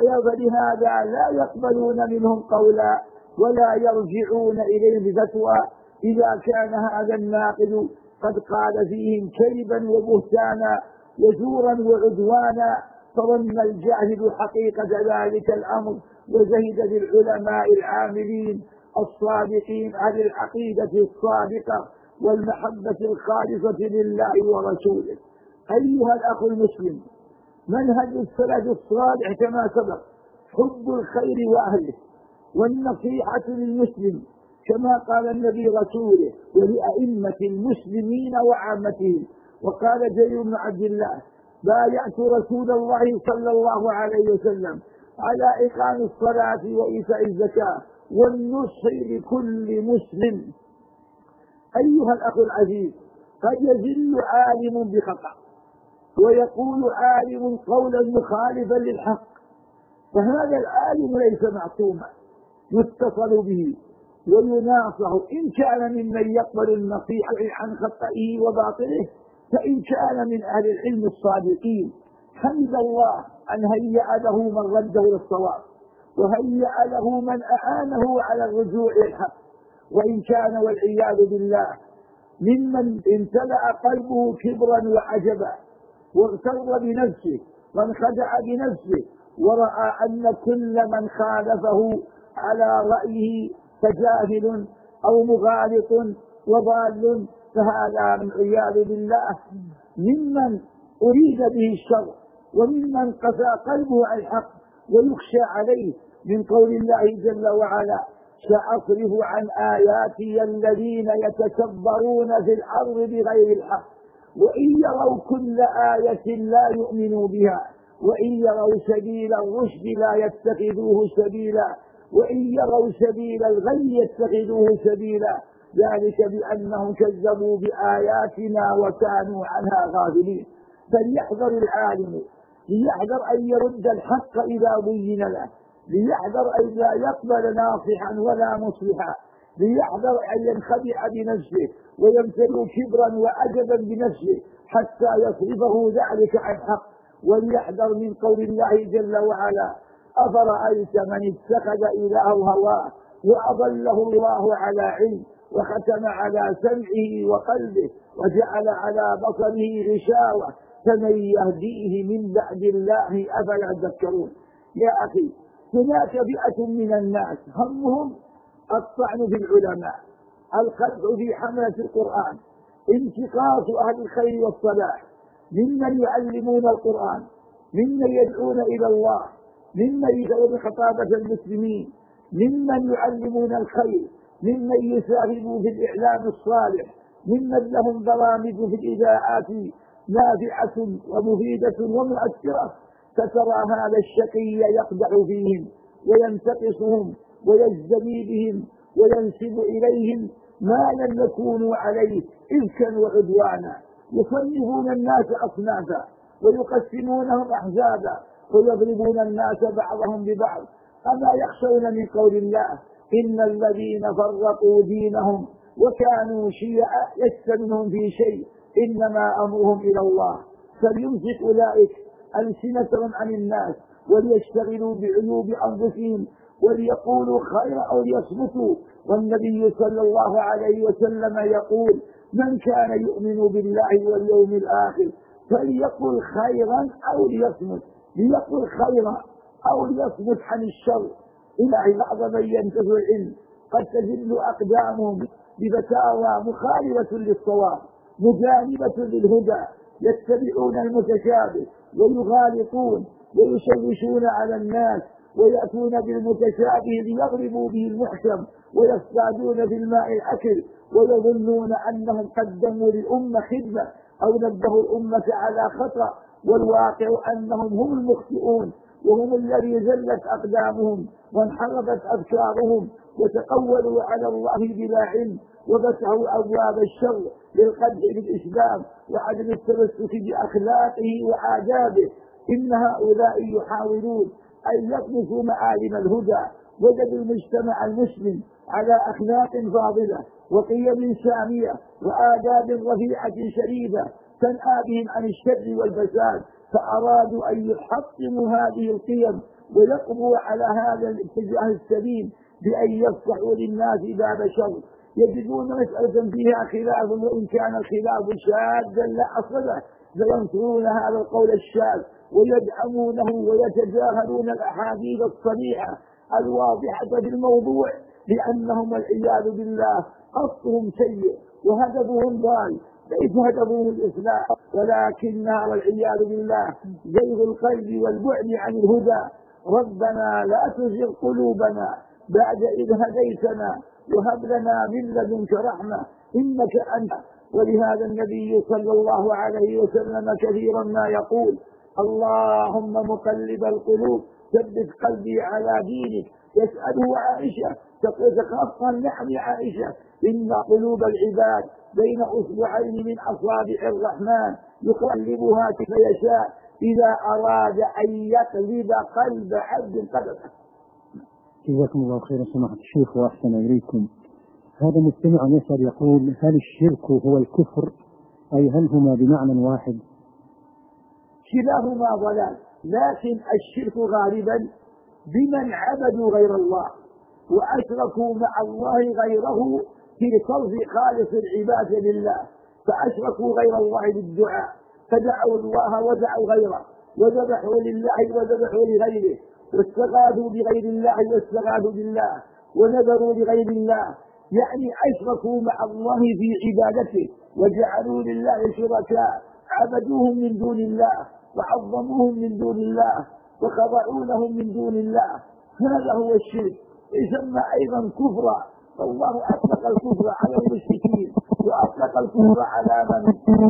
فلهذا لا يقبلون منهم قولا ولا يرجعون إليه بفتوى إذا كان هذا الناقد قد قال فيهم كذبا وبهتانا وزورا وعدوانا، فظن الجاهل حقيقة ذلك الأمر وزهد بالعلماء العاملين الصادقين عن العقيدة الصادقة والمحبة الخالصة لله ورسوله. أيها الأخ المسلم، منهج السلف الصالح كما سبق حب الخير وأهله والنصيحة للمسلم، كما قال النبي رسوله ولأئمة المسلمين وعامتهم. وقال جرير بن عبد الله: بايعت رسول الله صلى الله عليه وسلم على إقام الصلاة وإيتاء الزكاة والنصح لكل مسلم. أيها الأخ العزيز، قد يزل عالم بخطأ ويقول عالم قولا مخالفا للحق، فهذا العالم ليس معصوما، يتصل به ويناصح إن كان ممن يقبل النصيحة عن خطئه وباطله، فإن كان من أهل العلم الصادقين حمد الله أن هيأ له من رده للصواب وهيأ له من أعانه على الرجوع إلى الحق. وإن كان والعياذ بالله ممن امتلأ قلبه كبرا وعجبا واغتر بنفسه وانخدع بنفسه ورأى أن كل من خالفه على رأيه فجاهل أو مغالط وضال، فهذا من عياذ بالله ممن أريد به الشر وممن قسى قلبه على الحق ويخشى عليه، من قول الله جل وعلا: سأصرف عن آياتي الذين يتكبرون في الأرض بغير الحق وإن يروا كل آية لا يؤمنوا بها وإن يروا سبيل الرشد لا يتخذوه سبيلا وإن يروا سبيل الغي يتخذوه سبيلا، ذلك بأنهم كذبوا بآياتنا وكانوا عنها غافلين. فليحذر العالم، ليحذر أن يرد الحق إذا بين له، ليحذر أن لا يقبل ناصحا ولا مصلحا، ليحذر أن ينخدع بنفسه ويمتلئ كبرا وعجبا بنفسه حتى يصرفه ذلك عن حق. وليحذر من قول الله جل وعلا: أفرأيت من اتخذ إلهه هواه وأضله الله على علم وختم على سمعه وقلبه وجعل على بصره غشاوة فمن يهديه من بعد الله أفلا تذكرون. يا أخي، هناك فئة من الناس همهم الطعن في العلماء، القدح في حملة القرآن، انتقاص أهل الخير والصلاح، ممن يعلمون القرآن، ممن يدعون إلى الله، ممن يدعون خطابة المسلمين، ممن يعلمون الخير، ممن يساهموا في الإعلام الصالح، ممن لهم برامج في الإذاعات نافعة ومفيدة ومؤثرة. فترى هذا الشقي يقدح فيهم وينتقصهم ويزدري بهم وينسب إليهم ما لم يكونوا عليه إفكا وعدوانا، يصنفون الناس أصنافا ويقسمونهم أحزابا ويضربون الناس بعضهم ببعض. أما يخشون من قول الله إن الذين فرقوا دينهم وكانوا شيعا لست منهم في شيء إنما أمرهم إلى الله. فليمسك أولئك ألسنتهم عن الناس وليشتغلوا بعيوب أنفسهم وليقولوا خيرا أو ليصمتوا. والنبي صلى الله عليه وسلم يقول من كان يؤمن بالله واليوم الآخر فليقل خيرا أو ليصمت، ليقل خيرا أو ليصمت عن الشر. إلى بعض من ينتهي العلم قد تزل أقدامهم بفتاوى مخالفة للصواب مجانبة للهدى، يتبعون المتشابه ويغالطون ويشوشون على الناس ويأتون بالمتشابه ليضربوا به المحكم ويصطادون بالماء الأكل ويظنون أنهم قدموا للأمة خدمة أو نبهوا الأمة على خطأ، والواقع أنهم هم المخطئون وهم الذي زلت أقدامهم وانحرفت أفكارهم وتقولوا على الله بلا علم وفتحوا أبواب الشر للقدح بالإسلام وعدم التمسك بأخلاقه وآدابه. إن هؤلاء يحاولون أن يطمسوا معالم الهدى، وجدوا المجتمع المسلم على أخلاق فاضلة وقيم سامية وآداب رفيعة شريفة تنأى بهم عن الشر والفساد، فأرادوا أن يحطموا هذه القيم ويقضوا على هذا الاتجاه السليم بأن يفتحوا للناس باب شر. يجدون مسألة فيها خلاف وإن كان الخلاف شاذا لا أصل له فينصرون هذا القول الشاذ ويدعمونه ويتجاهلون الأحاديث الصريحة الواضحة في الموضوع، لأنهم والعياذ بالله قصدهم سيء وهدفهم ضال، ليس هدفهم الإصلاح ولكنها والعياذ بالله زيغ القلب والبعد عن الهدى. ربنا لا تزغ قلوبنا بعد إذ هديتنا وهب لنا من لدنك رحمة إنك أنت. ولهذا النبي صلى الله عليه وسلم كثيرا ما يقول اللهم مقلب القلوب ثبت قلبي على دينك. يسأله عائشة تقصى النعم عائشة إن قلوب العباد بين أصبعين من أصابع الرحمن يقلبها كيف يشاء إذا أراد أن يقلب قلب عبد قلبه. جزاكم الله خيرا سماحة الشيخ وأحسن إليكم. هذا مستمع يسأل يقول هل الشرك هو الكفر أي هل هما بمعنى واحد؟ كلاهما ضلال، لكن الشرك غالبا بمن عبدوا غير الله وأشركوا مع الله غيره في صرف خالص العبادة لله، فأشركوا غير الله بالدعاء فدعوا الله ودعوا غيره وذبحوا لله وذبحوا لغيره واستغاثوا بغير الله واستغاثوا بالله ونذروا لغير الله، يعني أشركوا مع الله في عبادته وجعلوا لله شركاء عبدوهم من دون الله وعظموهم من دون الله وخضعوا لهم من دون الله. هذا هو الشرك، يسمى أيضا كفرا. فالله أطلق الكفر على المشركين وأطلق الكفر على من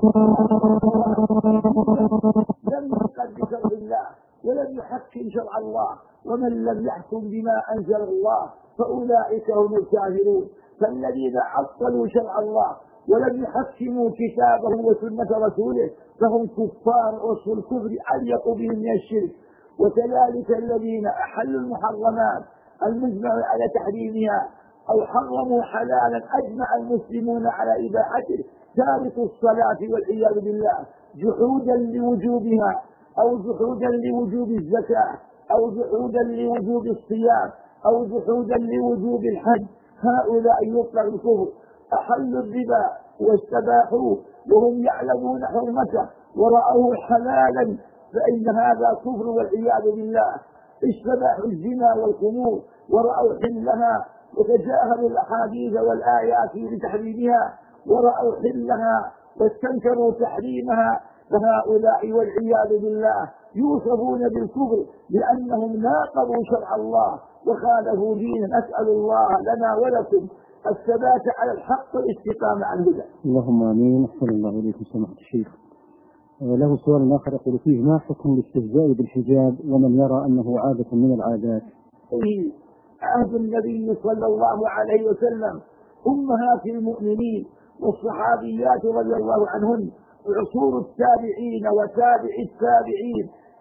لم يحكم بشرع الله ولم يحكم شرع الله، ومن لم يحكم بما أنزل الله فأولئك هم الكافرون. فالذين عطلوا شرع الله ولم يحكموا كتابه وسنة رسوله فهم كفار، وصف الكفر أليق بهم من الشرك. وكذلك الذين أحلوا المحرمات المجمع على تحريمها أو حرموا حلالا أجمع المسلمون على إباحته تاركوا الصلاة والعياذ بالله جحودا لوجوبها أو جحودا لوجوب الزكاة أو جحودا لوجوب الصيام أو جحودا لوجوب الحج، هؤلاء يطلق الكفر. أحلوا الربا واستباحوه وهم يعلمون حرمته ورأوه حلالا فإن هذا كفر والعياذ بالله. استباحوا الزنا والخمور ورأوا حلها وتجاهلوا الأحاديث والآيات لتحريمها ورأوا حلها واستنكروا تحريمها، فهؤلاء والعياذ بالله يوصفون بالكفر لأنهم ناقضوا شرع الله وخالفوا دينا. أسأل الله لنا ولكم الثبات على الحق والاستقامة عن الهدى. اللهم آمين. أحسن الله إليكم سماحة الشيخ. له سؤال آخر يقول فيه ما حكم الاستهزاء بالحجاب ومن يرى أنه عادة من العادات؟ في عهد النبي صلى الله عليه وسلم أمهات المؤمنين والصحابيات رضي الله عنهن وعصور التابعين وتابع التابعين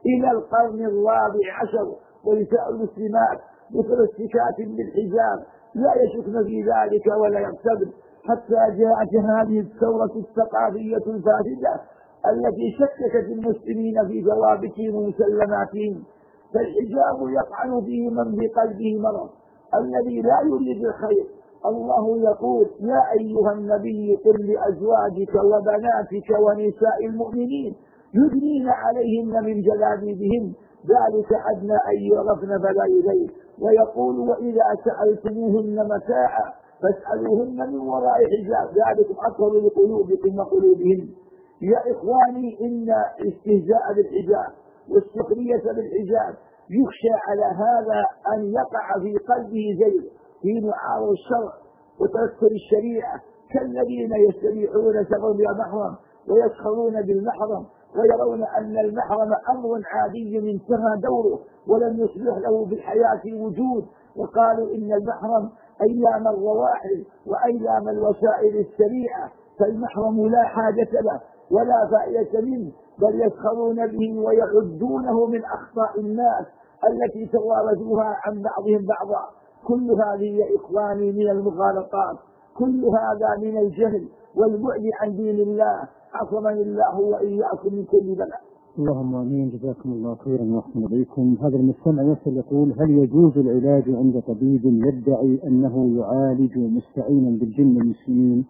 إلى القرن الرابع عشر، ونساء المسلمات متمسكات بالحجاب لا يشكن في ذلك ولا يرتبن، حتى جاءت هذه الثورة الثقافية الفاسدة التي شككت المسلمين في ثوابتهم ومسلماتهم. فالحجاب يطعن فيه من بقلبه مرض الذي لا يريد الخير. الله يقول: يا أيها النبي قل لأزواجك وبناتك ونساء المؤمنين يدنين عليهن من جلابيبهن ذلك أدنى أن يعرفن فلا يؤذين. ويقول: وإذا سألتموهن متاعا فاسألوهن من وراء حجاب ذلكم أطهر لقلوبكم وقلوبهن. يا إخواني، إن استهزاء بالحجاب والسخرية بالحجاب يخشى على هذا أن يقع في قلبه زيغ في معارض الشرع وتذكر الشريعة، كالذين يستبيحون سفر بلا محرم ويسخرون بالمحرم ويرون أن المحرم أمر عادي انتهى دوره ولم يصبح له بالحياة وجود، وقالوا إن المحرم أيام الرواحل وأيام الوسائل السريعة، فالمحرم لا حاجة له ولا فائدة منه، بل يسخرون به ويعدونه من أخطاء الناس التي تواردوها عن بعضهم بعضا. كل هذه يا إخواني من المغالطات، كل هذا من الجهل والبعد عن دين الله، عصمني الله وإياكم من كل بلاء. اللهم امين. جزاكم الله خيرا واحسن اليكم. هذا المستمع يسأل يقول: هل يجوز العلاج عند طبيب يدعي انه يعالج مستعينا بالجن المسلمين؟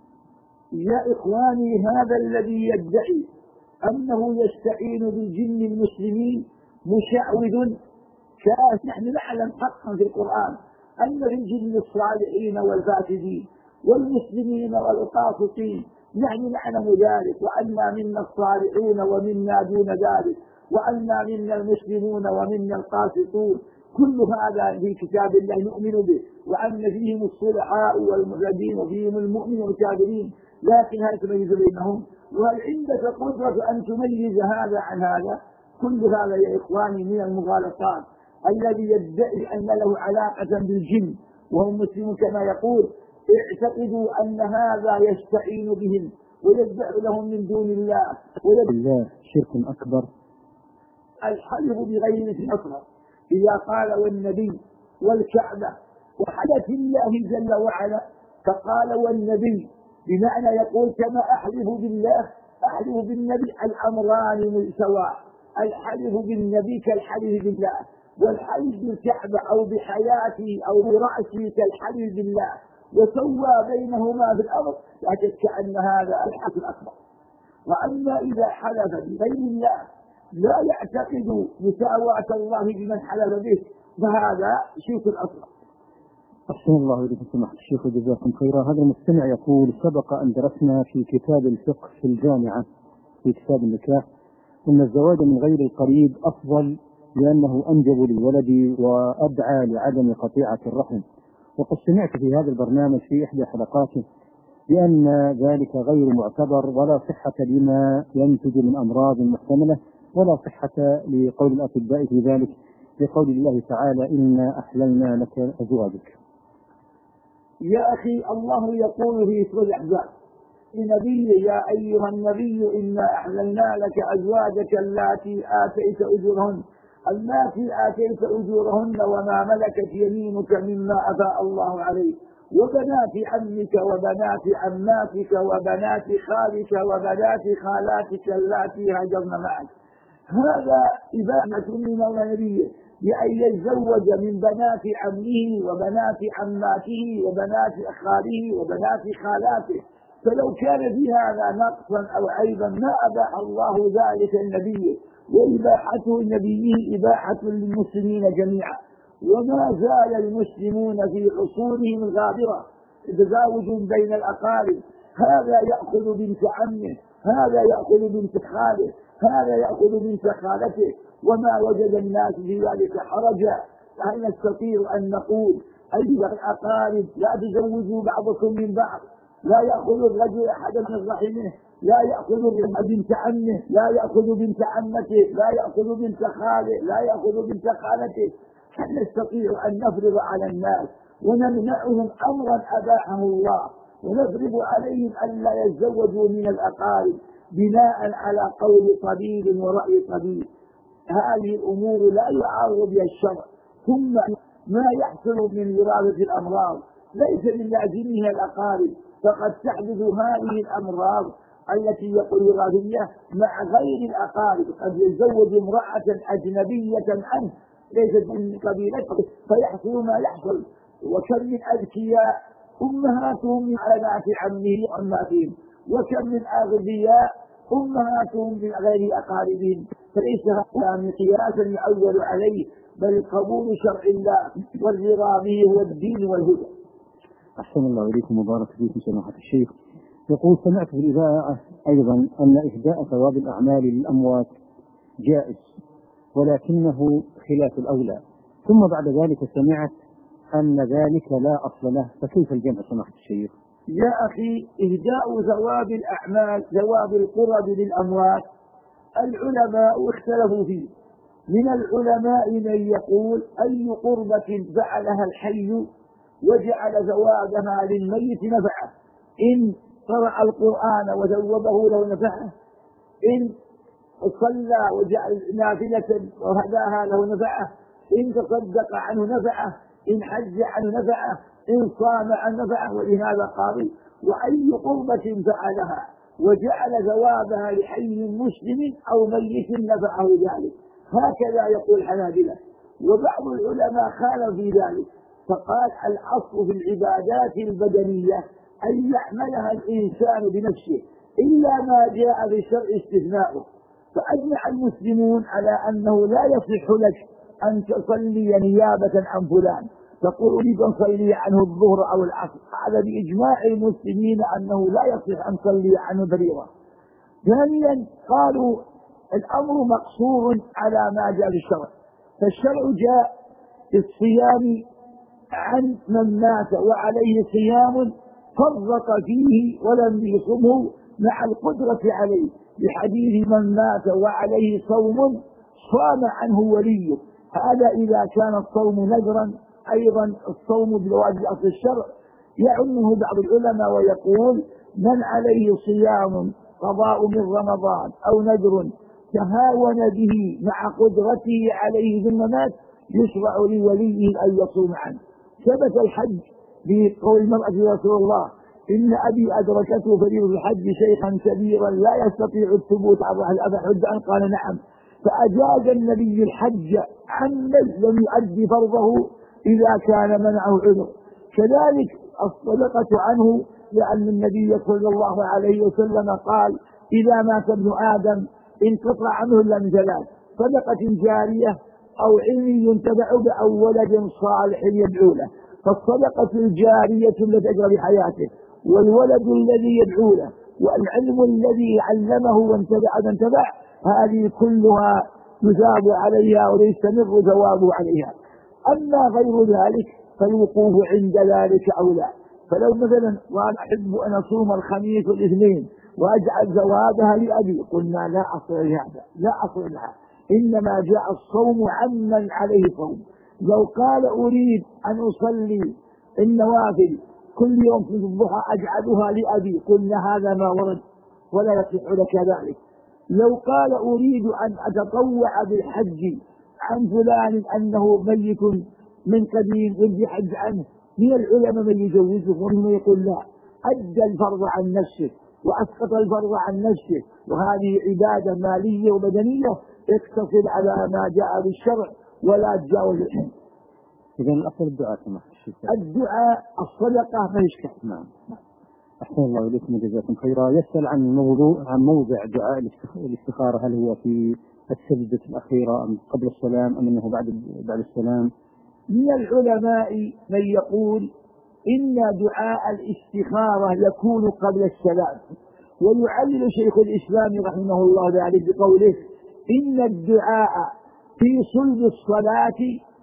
يا إخواني، هذا الذي يدعي أنه يستعين بالجن المسلمين مشعوذ كافر. نحن نعلم حقا في القرآن أن في الجن الصالحين والفاسدين والمسلمين والقاسطين، نحن نعلم ذلك، وأنا منا الصالحون ومنا دون ذلك، وأنا منا المسلمون ومنا القاسطون. كل هذا في كتاب الله نؤمن به، وأن فيهم الصلحاء والمهتدين وفيهم المؤمن والكافرين، لكن هل تميز بينهم؟ وهل عندك قدرة أن تميز هذا عن هذا؟ كل هذا يا إخواني من المغالطات. الذي يدعي أن له علاقة بالجن وهم مسلمون كما يقول اعتقدوا أن هذا يستعين بهم ويدعو لهم من دون الله الله شرك أكبر. الحلف بغير في أصغر، إذا قال والنبي والكعبة وحلف الله جل وعلا، فقال والنبي بمعنى يقول كما أحلف بالله أحلف بالنبي، الأمران سواء، الحلف بالنبي كالحلف بالله، والحلف بالكعبة أو بحياته أو برأسه كالحلف بالله، وسوى بينهما في الأرض، لا شك أن هذا الحلف الأكبر. وأما إذا حلف بغير الله لا يعتقد مساواة الله بمن حلف به، فهذا شرك أكبر. أحسن الله إليكم سماحة الشيخ وجزاكم خيرا. هذا المستمع يقول: سبق أن درسنا في كتاب الفقه في الجامعة في كتاب النكاح أن الزواج من غير القريب أفضل لأنه أنجب للولد وأدعى لعدم قطيعة الرحم، وقد سمعت في هذا البرنامج في إحدى حلقاته بأن ذلك غير معتبر ولا صحة لما ينتج من أمراض محتملة، ولا صحة لقول الأطباء في ذلك، لقول الله تعالى: إنا أحللنا لك أزواجك. يا أخي، الله يقول في سورة الأحزاب لنبيه: يا أيها النبي إنا أحللنا لك أزواجك اللاتي آتيت أجورهن اللاتي آتيت أجورهن وما ملكت يمينك مما أفاء الله عليك وبنات عمك وبنات عماتك وبنات خالك وبنات خالاتك اللاتي هاجرن معك. هذا إباحة من النبي بأن يتزوج من بنات عمه وبنات عماته وبنات خاله وبنات خالاته، فلو كان في هذا نقصا أو عيبا ما أباح الله ذلك النبي، وإباحته النبي إباحة للمسلمين جميعا. وما زال المسلمون في عصورهم الغابرة تزاوج بين الأقارب، هذا يأخذ بنت عمه، هذا يأخذ بنت خاله، هذا يأخذ بنت خالته، وما وجد الناس في ذلك حرجا. فهل نستطيع أن نقول أيها الأقارب لا تزوجوا بعضكم من بعض؟ لا يأخذ الرجل أحدا من رحمه، لا يأخذ بنت عمه، لا يأخذ بنت عمته، لا يأخذ بنت خاله، لا يأخذ بنت خالته. هل نستطيع أن نفرض على الناس ونمنعهم أمرا أباحه الله ونفرض عليهم أن لا يتزوجوا من الأقارب بناء على قول طبيب ورأي طبيب؟ هذه الأمور لا يعارض بها الشرع. ثم ما يحصل من وراثة الأمراض ليس من لازمها الأقارب، فقد تحدث هذه الأمراض التي يقول وراثية مع غير الأقارب. قد يتزوج امرأة أجنبية عنه ليست من قبيلته فيحصل ما يحصل. وكم من أذكياء أمهاتهم من بنات عمه وعماتهم، وكم من أغبياء أمهاتهم من غير أقاربهم. فليس هذا مقياسا يعول عليه، بل قبول شرع الله والرضا به هو الدين والهدى. أحسن الله إليكم وبارك فيكم سماحة الشيخ. يقول: سمعت في الإذاعة أيضا أن إهداء ثواب الأعمال للأموات جائز ولكنه خلاف الأولى، ثم بعد ذلك سمعت أن ذلك لا أصل له، فكيف الجمع سماحة الشيخ؟ يا أخي، إهداء ثواب الأعمال ثواب القرب للأموات العلماء اختلفوا فيه. من العلماء من يقول أي قربة فعلها الحي وجعل ثوابها للميت نفعه، إن قرأ القرآن وثوبه له نفعه، إن صلى وجعل نافلة وهداها له نفعه، إن تصدق عنه نفعه، إن حج عنه نفعه، إن صام عن نفعه. ولهذا قالوا: وأي قربة فعلها وجعل ثوابها لحي مسلم أو ميت نفعه ذلك. هكذا يقول الحنابلة. وبعض العلماء خالف في ذلك فقال: الأصل في العبادات البدنية أن يعملها الإنسان بنفسه إلا ما جاء بالشرع استثناؤه. فأجمع المسلمون على أنه لا يصح لك أن تصلي نيابة عن فلان، تقول أريد أن تصلي عنه الظهر أو العصر. هذا بإجماع المسلمين أنه لا يصح أن تصلي عنه فريضة. ثانيا قالوا: الأمر مقصور على ما جاء في الشرع، فالشرع جاء في الصيام عن من مات وعليه صيام فرط فيه ولم يصمه مع القدرة عليه، بحديث: من مات وعليه صوم صام عنه وليه. هذا إذا كان الصوم نذرا. أيضا الصوم بواجب أصل الشرع يعمه بعض العلماء ويقول: من عليه صيام قضاء من رمضان أو نذر تهاون به مع قدرته عليه ثم مات يشرع لوليه أن يصوم عنه. ثبت الحج بقول المرأة: يا رسول الله إن أبي أدركته فريضة الحج شيخا كبيرا لا يستطيع الثبوت على الرحل أفحج عنه؟ قال: نعم. فأجاز النبي الحج عمن لم يؤدي فرضه إذا كان منعه عذر. كذلك الصدقة عنه، لأن النبي صلى الله عليه وسلم قال: إذا مات ابن آدم انقطع عنه إلا من ثلاث: صدقة جارية أو علم ينتفع به أو ولد صالح يدعو له. فالصدقة الجارية التي أجرى بحياته، والولد الذي يدعو له، والعلم الذي علمه وانتفع وانتفع، هذه كلها يثاب عليها ويستمر ثوابه عليها. أما غير ذلك فالوقوف عند ذلك أولى. فلو مثلا وأنا أحب أن أصوم الخميس والاثنين وأجعل ثوابها لأبي، قلنا لا أصل لهذا، لا أصل لها، إنما جاء الصوم عمن عليه صوم. لو قال: أريد أن أصلي النوافل كل يوم في الضحى أجعلها لأبي، قلنا هذا ما ورد ولا يصح لك ذلك. لو قال: أريد أن أتطوع بالحج عن فلان أنه ميت من قديم يجي حج عنه، من العلماء من يجوزه ومن يقول لا، أدى الفرض عن نفسه وأسقط الفرض عن نفسه، وهذه عبادة مالية وبدنية اقتصر على ما جاء بالشرع ولا تجاوز الحد. إذن الأصل الدعاء كما الدعاء الصدقة ما يشكل. نعم. أحسن الله إليكم وجزاكم خيرا. يسأل عن موضوع عن موضع دعاء الاستخارة، هل هو في السجدة الأخيرة أم قبل السلام أم أنه بعد بعد السلام؟ من العلماء من يقول إن دعاء الاستخارة يكون قبل السلام، ويعلل شيخ الإسلام رحمه الله ذلك بقوله: إن الدعاء في صلب الصلاة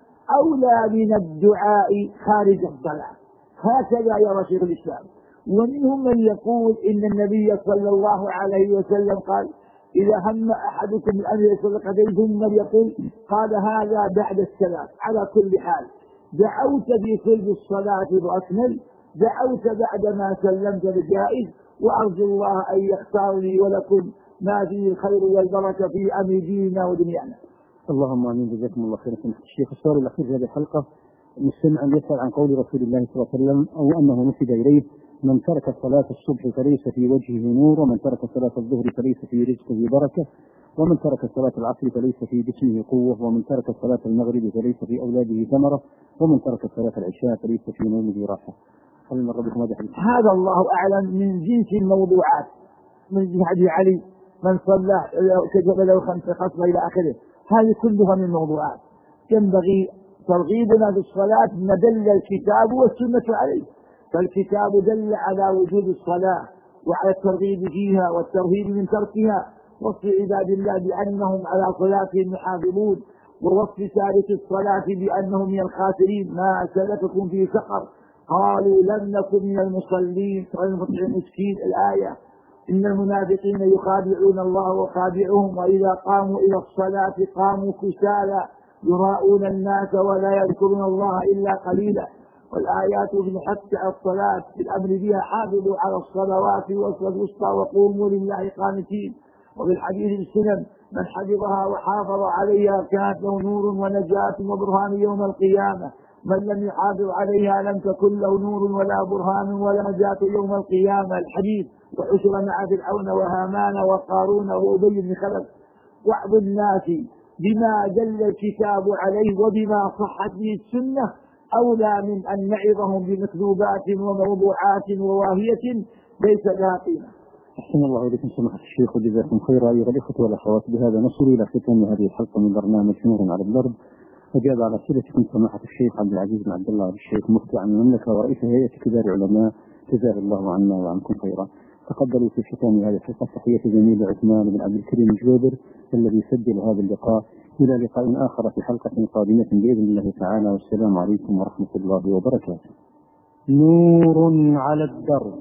أولى من الدعاء خارج الصلاة. هكذا يرى شيخ الإسلام. ومنهم من يقول إن النبي صلى الله عليه وسلم قال: إذا هم أحدكم أن يصلي قديه ثم يقول قال هذا بعد السلام. على كل حال دعوت في صلب الصلاة بأكمل، دعوت بعد ما سلمت بجائز، وأرجو الله أن يختار لي ولكم ما فيه الخير والبركة في أمر ديننا ودنيانا. اللهم امين. جزاكم الله خيرا. الشيخ، السؤال الاخير في هذه الحلقه، مستمع يسال عن قول رسول الله صلى الله عليه وسلم او انه نسب اليه: من ترك صلاه الصبح فليس في وجهه نور، ومن ترك صلاه الظهر فليس في رزقه بركه، ومن ترك صلاه العصر فليس في جسمه قوه، ومن ترك صلاه المغرب فليس في اولاده ثمره، ومن ترك صلاه العشاء فليس في نومه راحه. هل من ربكم هذا الحديث؟ هذا الله اعلم من جنس الموضوعات، من جهة علي من صلى كتب له خمس خصلة إلى آخره، هذه كلها من الموضوعات. ينبغي ترغيبنا بالصلاة ما دل الكتاب والسنة عليه، فالكتاب دل على وجود الصلاة وعلى الترغيب فيها والترهيب من تركها، وصف عباد الله بأنهم على صلاتهم يحافظون، ووصف تارك الصلاة بأنهم من الخاسرين. ما سلككم في سقر؟ قالوا لم نكن من المصلين ولم نطعم المسكين. الآية: إن المنافقين يخادعون الله وخادعهم، وإذا قاموا إلى الصلاة قاموا كسالى يراءون الناس ولا يذكرون الله إلا قليلا. والآيات في الحث على الصلاة بالأمر بها: حافظوا على الصلوات والصلاة الوسطى وقوموا لله قانتين. وفي الحديث السنن: من حفظها وحافظ عليها كانت له نور ونجاة وبرهان يوم القيامة، من لم يحافظ عليها لم تكن له نور ولا برهان ولا نجاة يوم القيامة. الحديث: وحشر مع فرعون وهامان وقارون وأبي بن خلف. وعظ الناس بما دل الكتاب عليه وبما صحت به السنة أولى من أن نعظهم بمكذوبات وموضوعات وواهية ليس لها قيمة. أحسن الله إليكم سماحة الشيخ وجزاكم خيرا. أيها الإخوة والأخوات، بهذا نصل إلى ختام هذه الحلقة من برنامج نور على الدرب. أجاب على أسئلتكم سماحة الشيخ عبد العزيز بن عبد الله الشيخ مفتي عن المملكة ورئيس هيئة كبار العلماء، جزاه الله عنا وعنكم خيرا. تقبلوا في ختام هذه الحلقة تحية زميل عثمان بن عبد الكريم الجوبر الذي سجل هذا اللقاء. إلى لقاء آخر في حلقة قادمة بإذن الله تعالى، والسلام عليكم ورحمة الله وبركاته. نور على الدرب،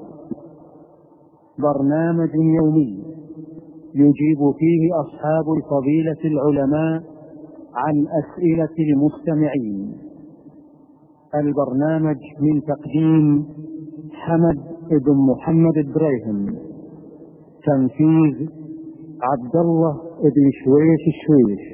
برنامج يومي يجيب فيه أصحاب الفضيلة العلماء عن أسئلة المستمعين. البرنامج من تقديم حمد بن محمد إبراهيم، تنفيذ عبد الله بن شويش الشويش.